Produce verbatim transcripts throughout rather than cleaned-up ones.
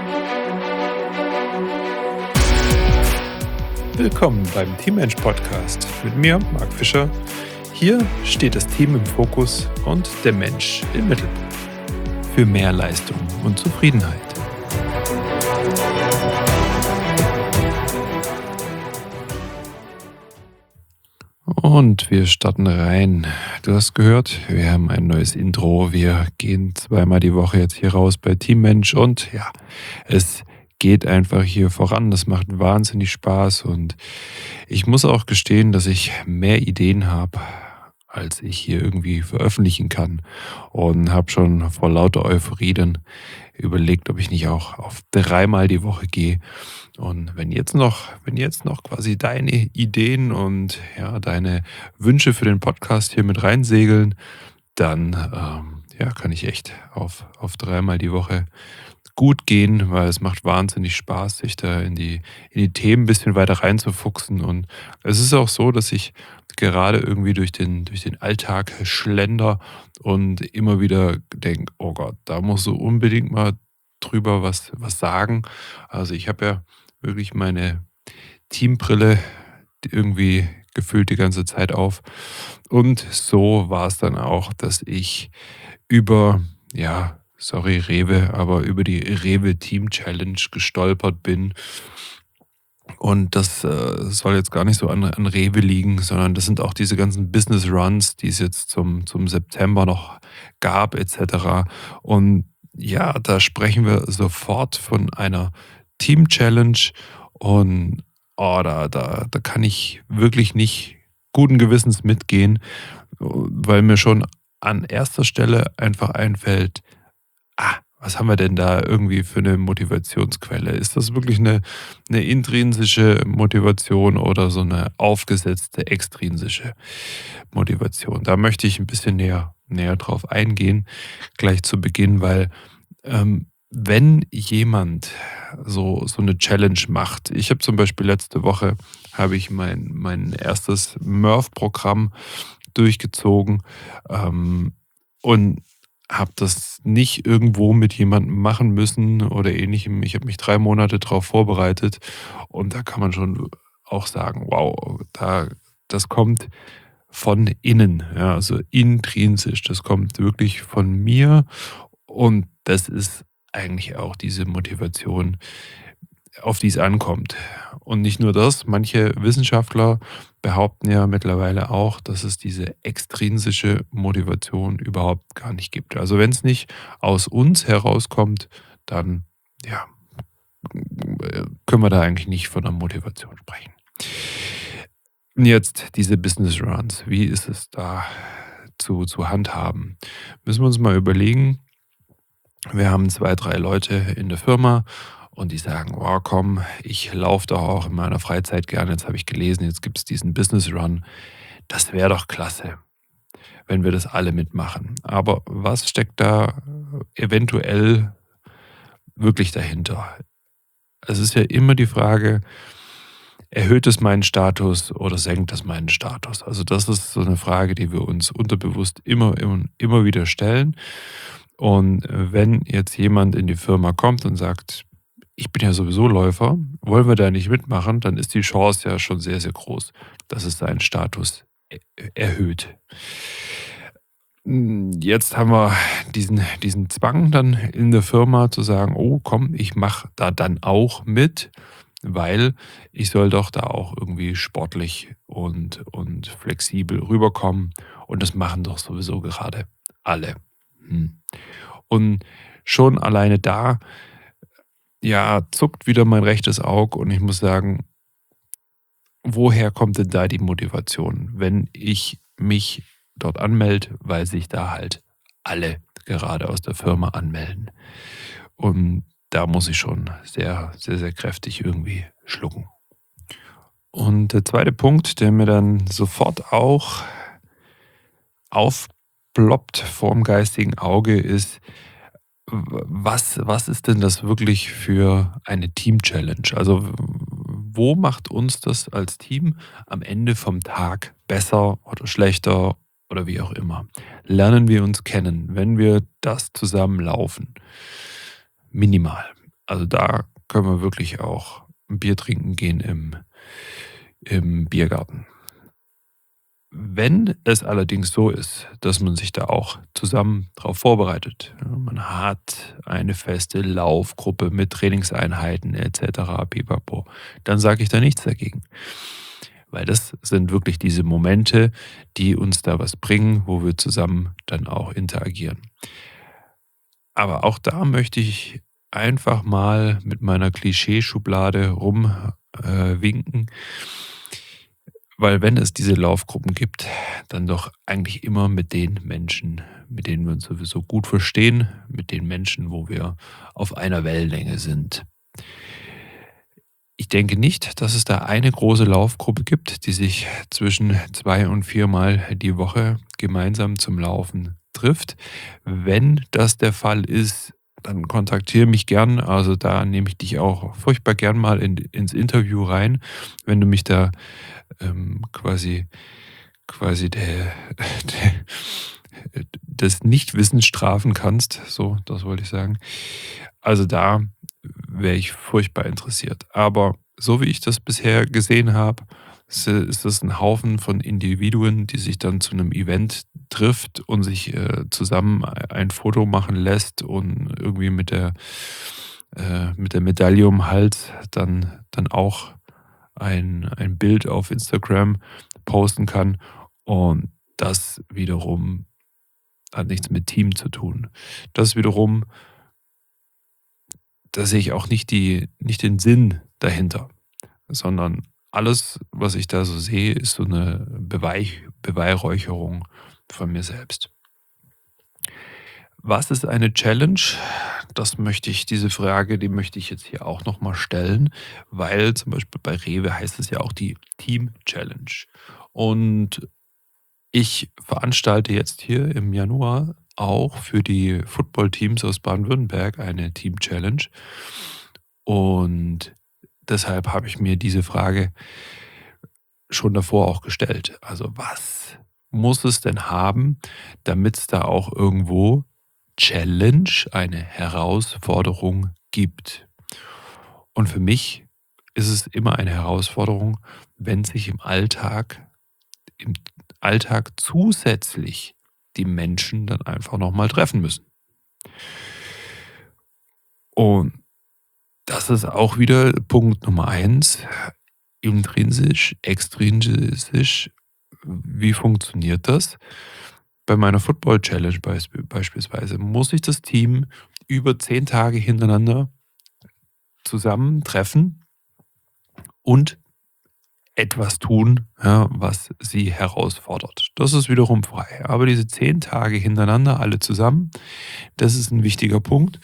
Willkommen beim Teammensch Podcast mit mir, Marc Fischer. Hier steht das Team im Fokus und der Mensch im Mittelpunkt. Für mehr Leistung und Zufriedenheit. Und wir starten rein. Du hast gehört, wir haben ein neues Intro. Wir gehen zweimal die Woche jetzt hier raus bei Teammensch und ja, es geht einfach hier voran. Das macht wahnsinnig Spaß und ich muss auch gestehen, dass ich mehr Ideen habe, als ich hier irgendwie veröffentlichen kann, und habe schon vor lauter Euphorie dann überlegt, ob ich nicht auch auf dreimal die Woche gehe. Und wenn jetzt noch, wenn jetzt noch quasi deine Ideen und ja, deine Wünsche für den Podcast hier mit reinsegeln, dann ähm, ja, kann ich echt auf, auf dreimal die Woche gut gehen, weil es macht wahnsinnig Spaß, sich da in die, in die Themen ein bisschen weiter reinzufuchsen. Und es ist auch so, dass ich gerade irgendwie durch den, durch den Alltag schlender und immer wieder denke, oh Gott, da musst du unbedingt mal drüber was, was sagen. Also ich habe ja wirklich meine Teambrille die irgendwie gefühlt die ganze Zeit auf. Und so war es dann auch, dass ich über, ja, sorry Rewe, aber über die Rewe Team Challenge gestolpert bin. Und das äh, soll jetzt gar nicht so an, an Rewe liegen, sondern das sind auch diese ganzen Business Runs, die es jetzt zum, zum September noch gab, et cetera. Und ja, da sprechen wir sofort von einer Team Challenge und oh, da, da, da kann ich wirklich nicht guten Gewissens mitgehen, weil mir schon an erster Stelle einfach einfällt, ah, was haben wir denn da irgendwie für eine Motivationsquelle? Ist das wirklich eine, eine intrinsische Motivation oder so eine aufgesetzte extrinsische Motivation? Da möchte ich ein bisschen näher, näher drauf eingehen, gleich zu Beginn, weil ähm, wenn jemand so, so eine Challenge macht, ich habe zum Beispiel letzte Woche, habe ich mein, mein erstes Murph-Programm durchgezogen ähm, und habe das nicht irgendwo mit jemandem machen müssen oder ähnlichem. Ich habe mich drei Monate darauf vorbereitet und da kann man schon auch sagen, wow, da, das kommt von innen, ja, also intrinsisch. Das kommt wirklich von mir und das ist eigentlich auch diese Motivation, auf die es ankommt. Und nicht nur das, manche Wissenschaftler behaupten ja mittlerweile auch, dass es diese extrinsische Motivation überhaupt gar nicht gibt. Also wenn es nicht aus uns herauskommt, dann ja, können wir da eigentlich nicht von einer Motivation sprechen. Jetzt diese Business Runs, wie ist es da zu, zu handhaben? Müssen wir uns mal überlegen, wir haben zwei, drei Leute in der Firma und die sagen, oh komm, ich laufe doch auch in meiner Freizeit gerne. Jetzt habe ich gelesen, jetzt gibt es diesen Business Run. Das wäre doch klasse, wenn wir das alle mitmachen. Aber was steckt da eventuell wirklich dahinter? Es ist ja immer die Frage, erhöht es meinen Status oder senkt es meinen Status? Also das ist so eine Frage, die wir uns unterbewusst immer, immer, immer wieder stellen. Und wenn jetzt jemand in die Firma kommt und sagt, ich bin ja sowieso Läufer, wollen wir da nicht mitmachen, dann ist die Chance ja schon sehr, sehr groß, dass es seinen Status erhöht. Jetzt haben wir diesen, diesen Zwang dann in der Firma zu sagen, oh komm, ich mache da dann auch mit, weil ich soll doch da auch irgendwie sportlich und, und flexibel rüberkommen und das machen doch sowieso gerade alle. Hm. Und schon alleine da, ja, zuckt wieder mein rechtes Auge und ich muss sagen, woher kommt denn da die Motivation, wenn ich mich dort anmelde, weil sich da halt alle gerade aus der Firma anmelden. Und da muss ich schon sehr, sehr, sehr kräftig irgendwie schlucken. Und der zweite Punkt, der mir dann sofort auch aufploppt vorm geistigen Auge, ist, was, was ist denn das wirklich für eine Team-Challenge? Also wo macht uns das als Team am Ende vom Tag besser oder schlechter oder wie auch immer? Lernen wir uns kennen, wenn wir das zusammen laufen? Minimal. Also da können wir wirklich auch ein Bier trinken gehen im im Biergarten. Wenn es allerdings so ist, dass man sich da auch zusammen drauf vorbereitet, ja, man hat eine feste Laufgruppe mit Trainingseinheiten et cetera pipapo, dann sage ich da nichts dagegen. Weil das sind wirklich diese Momente, die uns da was bringen, wo wir zusammen dann auch interagieren. Aber auch da möchte ich einfach mal mit meiner Klischeeschublade rumwinken, äh, winken, weil wenn es diese Laufgruppen gibt, dann doch eigentlich immer mit den Menschen, mit denen wir uns sowieso gut verstehen, mit den Menschen, wo wir auf einer Wellenlänge sind. Ich denke nicht, dass es da eine große Laufgruppe gibt, die sich zwischen zwei und viermal die Woche gemeinsam zum Laufen trifft. Wenn das der Fall ist, dann kontaktiere mich gern. Also, da nehme ich dich auch furchtbar gern mal in ins Interview rein, wenn du mich da, ähm, quasi quasi der der des Nichtwissens strafen kannst. So, das wollte ich sagen. Also, da wäre ich furchtbar interessiert. Aber so wie ich das bisher gesehen habe, ist äh, ist das ein Haufen von Individuen, die sich dann zu einem Event trifft und sich, äh, zusammen ei ein Foto machen lässt und irgendwie mit der äh, mit der Medaille um 'n Hals dann dann auch ein ein Bild auf Instagram posten kann. Und das wiederum hat nichts mit Team zu tun. Das wiederum, da sehe ich auch nicht die nicht den Sinn dahinter, sondern alles, was ich da so sehe, ist so eine Beweich Beweihräucherung von mir selbst. Was ist eine Challenge? Das möchte ich diese Frage, die möchte ich jetzt hier auch noch mal stellen, weil zum Beispiel bei Rewe heißt es ja auch die Team Challenge. Und ich veranstalte jetzt hier im Januar auch für die Footballteams aus Baden-Württemberg eine Team Challenge. Und deshalb habe ich mir diese Frage schon davor auch gestellt. Also, was muss es denn haben, damit es da auch irgendwo Challenge, eine Herausforderung gibt? Und für mich ist es immer eine Herausforderung, wenn sich im Alltag im Alltag zusätzlich die Menschen dann einfach noch mal treffen müssen. Und das ist auch wieder Punkt Nummer eins. Intrinsisch, extrinsisch, wie funktioniert das? Bei meiner Football Challenge beisp beispielsweise muss sich das Team über zehn Tage hintereinander zusammentreffen und etwas tun, ja, was sie herausfordert. Das ist wiederum frei. Aber diese zehn Tage hintereinander alle zusammen, das ist ein wichtiger Punkt.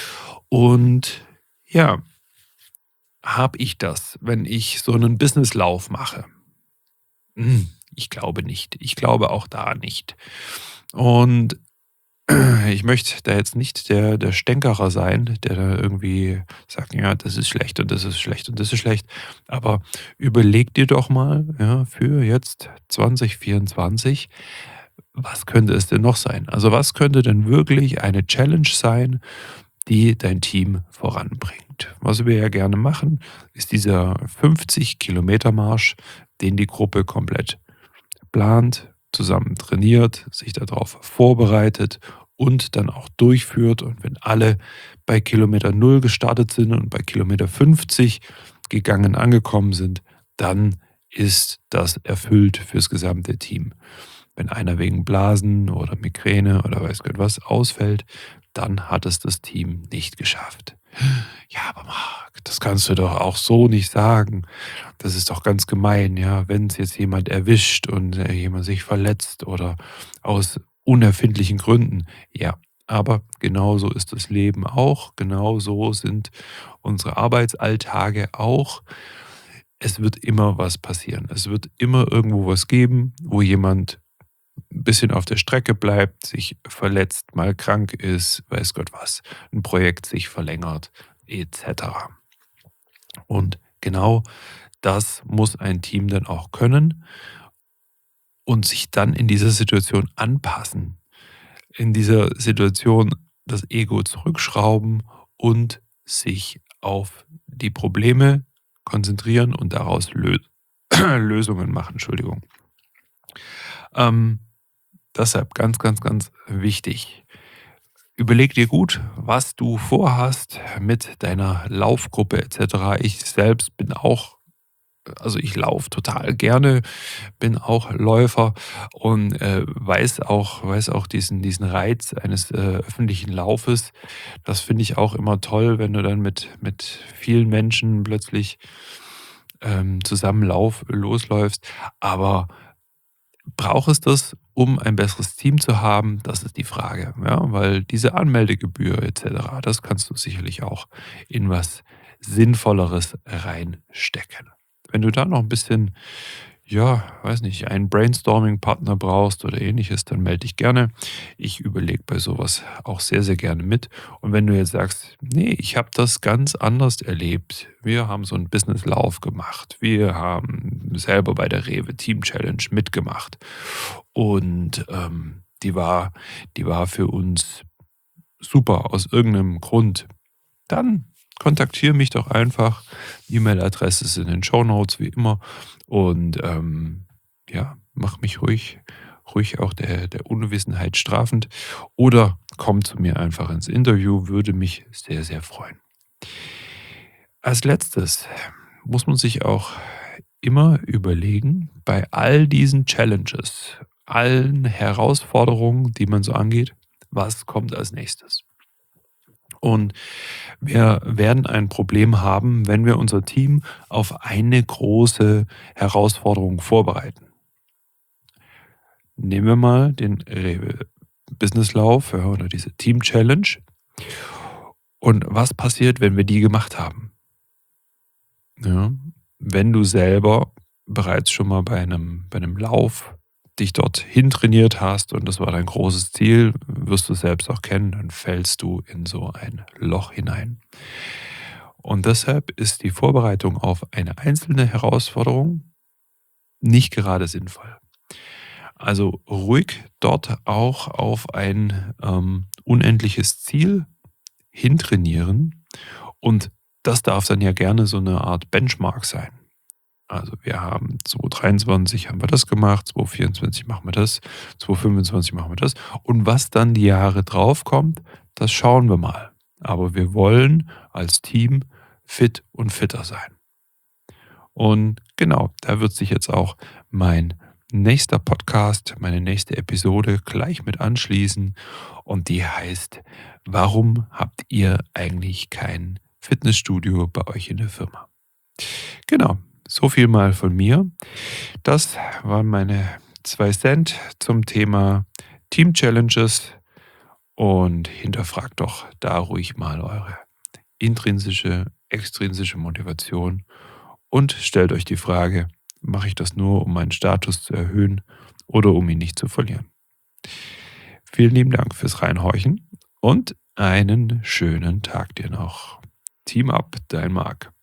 Und ja, habe ich das, wenn ich so einen Businesslauf mache? Hm, ich glaube nicht. Ich glaube auch da nicht. Und ich möchte da jetzt nicht der der Stänkerer sein, der da irgendwie sagt: „Ja, das ist schlecht und das ist schlecht und das ist schlecht.“ Aber überleg dir doch mal, ja, für jetzt zwanzig vierundzwanzig, was könnte es denn noch sein? Also, was könnte denn wirklich eine Challenge sein, die dein Team voranbringt? Was wir ja gerne machen, ist dieser fünfzig Kilometer Marsch, den die Gruppe komplett plant, zusammen trainiert, sich darauf vorbereitet und dann auch durchführt. Und wenn alle bei Kilometer null gestartet sind und bei Kilometer fünfzig gegangen angekommen sind, dann ist das erfüllt fürs gesamte Team. Wenn einer wegen Blasen oder Migräne oder weiß Gott was ausfällt, dann hat es das Team nicht geschafft. Ja, aber Marc, das kannst du doch auch so nicht sagen. Das ist doch ganz gemein, ja, wenn es jetzt jemand erwischt und, äh, jemand sich verletzt oder aus unerfindlichen Gründen. Ja, aber genauso ist das Leben auch, genauso sind unsere Arbeitsalltage auch. Es wird immer was passieren. Es wird immer irgendwo was geben, wo jemand 'n bisschen auf der Strecke bleibt, sich verletzt, mal krank ist, weiß Gott was, ein Projekt sich verlängert et cetera. Und genau das muss ein Team dann auch können und sich dann in dieser Situation anpassen. In dieser Situation das Ego zurückschrauben und sich auf die Probleme konzentrieren und daraus Lö Lösungen machen. Entschuldigung. Ähm, deshalb ganz, ganz, ganz wichtig. Überleg dir gut, was du vorhast mit deiner Laufgruppe et cetera. Ich selbst bin auch also ich laufe total gerne, bin auch Läufer und, äh, weiß auch weiß auch diesen diesen Reiz eines, äh, öffentlichen Laufes. Das finde ich auch immer toll, wenn du dann mit mit vielen Menschen plötzlich, ähm, zusammen lauf losläufst. Aber braucht es das, um ein besseres Team zu haben? Das ist die Frage, ja, weil diese Anmeldegebühr et cetera, das kannst du sicherlich auch in was Sinnvolleres reinstecken. Wenn du da noch ein bisschen, ja, weiß nicht, einen Brainstorming-Partner brauchst oder Ähnliches, dann melde dich gerne. Ich überlege bei sowas auch sehr, sehr gerne mit. Und wenn du jetzt sagst: „Nee, ich habe das ganz anders erlebt. Wir haben so einen Businesslauf gemacht. Wir haben selber bei der Rewe Team Challenge mitgemacht und, ähm, die war die war für uns super aus irgendeinem Grund“, dann kontaktiere mich doch einfach. E-Mail-Adresse ist in den Shownotes wie immer. Und ähm, ja, mach mich ruhig, ruhig auch der, der Unwissenheit strafend. Oder komm zu mir einfach ins Interview, würde mich sehr, sehr freuen. Als letztes muss man sich auch immer überlegen, bei all diesen Challenges, allen Herausforderungen, die man so angeht, was kommt als nächstes? Und wir werden ein Problem haben, wenn wir unser Team auf eine große Herausforderung vorbereiten. Nehmen wir mal den Rewe Businesslauf, ja, oder diese Team Challenge. Und was passiert, wenn wir die gemacht haben? Ja, wenn du selber bereits schon mal bei einem, bei einem Lauf dich dorthin trainiert hast und das war dein großes Ziel, wirst du es selbst auch kennen, dann fällst du in so ein Loch hinein. Und deshalb ist die Vorbereitung auf eine einzelne Herausforderung nicht gerade sinnvoll. Also ruhig dort auch auf ein ähm, unendliches Ziel hintrainieren und das darf dann ja gerne so eine Art Benchmark sein. Also wir haben zwanzig dreiundzwanzig haben wir das gemacht, zwanzig vierundzwanzig machen wir das, zwanzig fünfundzwanzig machen wir das. Und was dann die Jahre drauf kommt, das schauen wir mal. Aber wir wollen als Team fit und fitter sein. Und genau, da wird sich jetzt auch mein nächster Podcast, meine nächste Episode gleich mit anschließen. Und die heißt: Warum habt ihr eigentlich kein Fitnessstudio bei euch in der Firma? Genau, so viel mal von mir. Das waren meine zwei Cent zum Thema Team Challenges und hinterfragt doch da ruhig mal eure intrinsische, extrinsische Motivation und stellt euch die Frage: Mache ich das nur, um meinen Status zu erhöhen oder um ihn nicht zu verlieren? Vielen lieben Dank fürs Reinhorchen und einen schönen Tag dir noch. Team up, dein Marc.